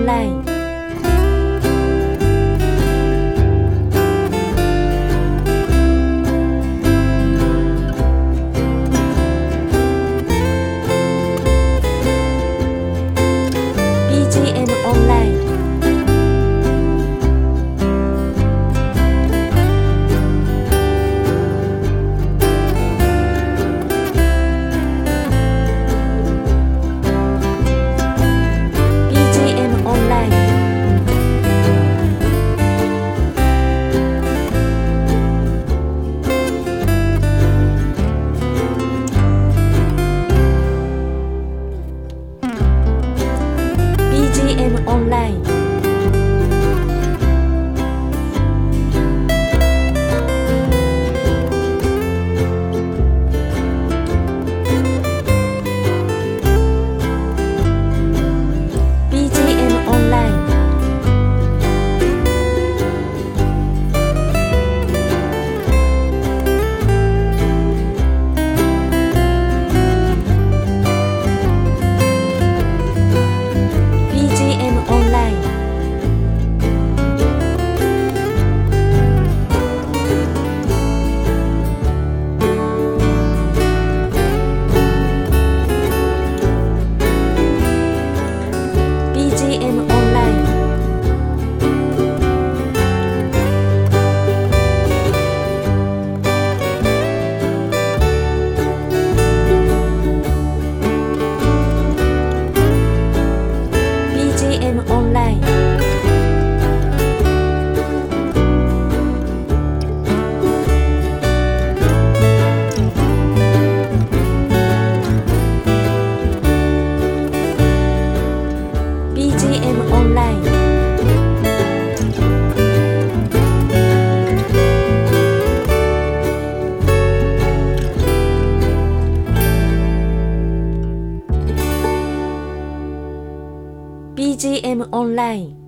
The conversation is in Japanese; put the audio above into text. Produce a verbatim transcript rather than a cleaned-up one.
ンラインビージーエム オンラインオンラインビージーエム オンラインビージーエム オンラインビージーエム オンライン